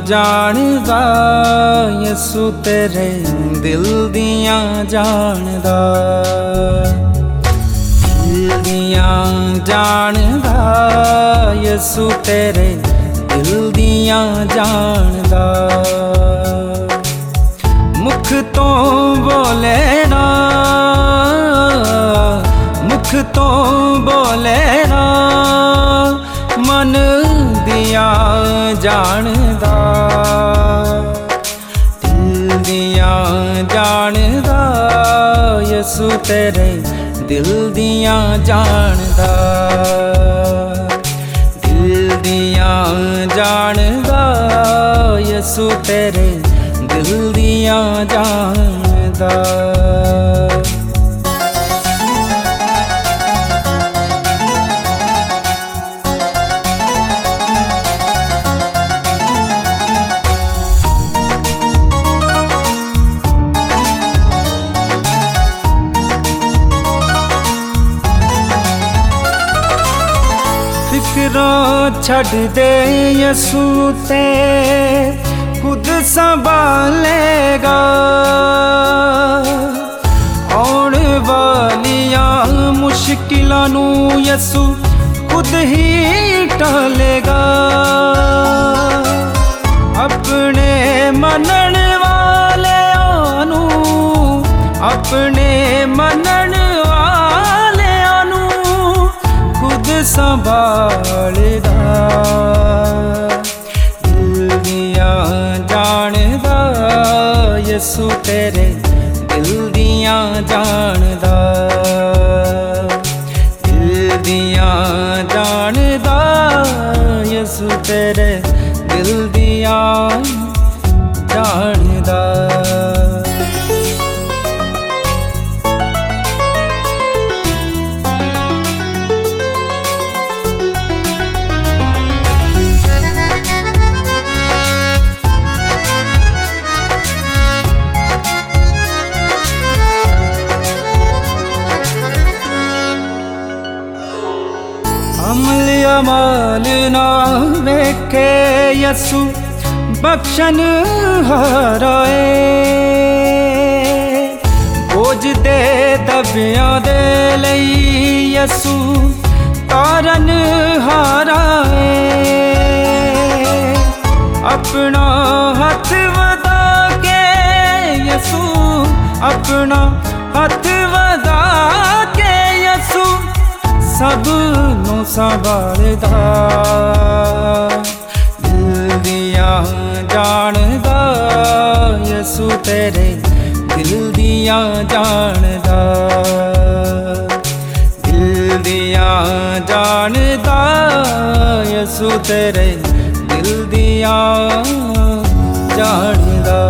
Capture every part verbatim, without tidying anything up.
ਜਾਣਦਾ ਯਿਸੂ ਤੇਰੇ ਦਿਲ ਦੀਆਂ ਜਾਣਦਾ, ਦਿਲ ਦੀਆਂ ਜਾਣਦਾ ਯਿਸੂ ਤੇਰੇ ਦਿਲ ਦੀਆਂ ਜਾਣਦਾ। ਮੁਖ ਤੋਂ ਬੋਲੇ ਨਾ, ਮੁਖ ਤੋਂ ਬੋਲੇ ਨਾ, ਮਨ ਦੀਆਂ ਜਾਣਦਾ, ਦਿਲ ਦੀਆਂ ਜਾਣਦਾ ਯਿਸੂ ਤੇਰੇ ਦਿਲ ਦੀਆਂ ਜਾਣਦਾ, ਦਿਲ ਦੀਆਂ ਜਾਣਦਾ ਯਿਸੂ ਤੇਰੇ ਦਿਲ ਦੀਆਂ ਜਾਣਦਾ। ਫਿਕਰਾਂ ਛੱਡ ਦੇ ਯਿਸੂ ਤੇ ਖੁਦ ਸੰਭਾਲੇਗਾ, ਆਉਣ ਵਾਲੀਆਂ ਮੁਸ਼ਕਿਲਾਂ ਨੂੰ ਯਿਸੂ ਖੁਦ ਹੀ ਟਾਲੇਗਾ। ਆਪਣੇ ਮੰਨਣ ਵਾਲਿਆਂ ਨੂੰ, ਆਪਣੇ ਮੰਨਣ ਵਾਲਿਆਂ ਨੂੰ ਖੁਦ ਸੰਭਾਲਦਾ, ਦਿਲ ਦੀਆਂ ਜਾਣਦਾ ਯਿਸੂ ਤੇਰੇ ਦਿਲ ਦੀਆਂ ਜਾਣਦਾ, ਦਿਲ ਦੀਆਂ ਜਾਣਦਾ ਯਿਸੂ ਤੇਰੇ ਦਿਲ ਦੀਆਂ ਜਾਣਦਾ। ਅਮਲ ਅਮਾਲ ਨਾ ਵੇਖੇ ਯਿਸੂ ਬਖਸ਼ਨ ਹਾਰਾਏ, ਬੋਝ ਦੇ ਦਬਿਆਂ ਦੇ ਲਈ ਯਿਸੂ ਤਾਰਨ ਹਾਰਾਏ। ਆਪਣਾ ਹੱਥ ਵਧਾ ਕੇ ਯਿਸੂ, ਆਪਣਾ ਹੱਥ ਵਧਾ ਕੇ ਯਿਸੂ ਸਭ ਨੂੰ ਸੰਭਾਲਦਾ, ਦਿਲ ਦੀਆਂ ਜਾਣਦਾ ਯਿਸੂ ਤੇਰੇ ਦਿਲ ਦੀਆਂ ਜਾਣਦਾ, ਦਿਲ ਦੀਆਂ ਜਾਣਦਾ ਯਿਸੂ ਤੇਰੇ ਦਿਲ ਦੀਆਂ ਜਾਣਦਾ।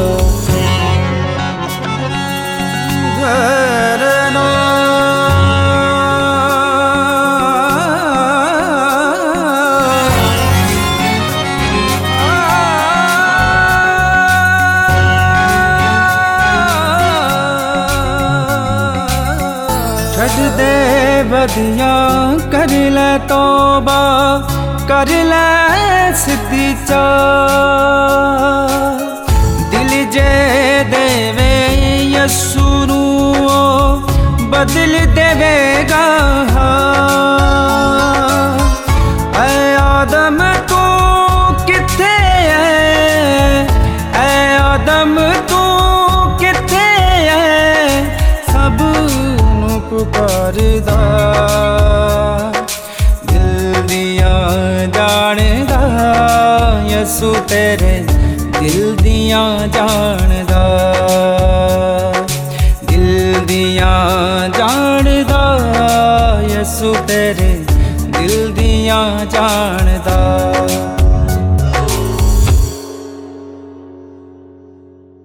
ਛੱਡ ਦੇ ਬਦੀਆਂ ਕਰ ਲੈ ਤੋਬਾ, ਕਰ ਲੈ ਸਿੱਧੀ ਚਾਹ, ਦਿਲ ਜੇ ਦੇਵੇ ਯਿਸੂ ਨੂੰ ਬਦਲ ਦੇਵੇਗਾ। ਐ ਆਦਮ ਤੂੰ ਕਿੱਥੇ ਐ, ਐ ਆਦਮ ਤੂੰ ਕਿੱਥੇ ਐ, ਸਭ ਨੂੰ ਪੁਕਾਰਦਾ, ਦਿਲ ਦੀਆਂ ਜਾਣਦਾ ਯਿਸੂ ਤੇਰੇ ਦਿਲ ਦੀਆਂ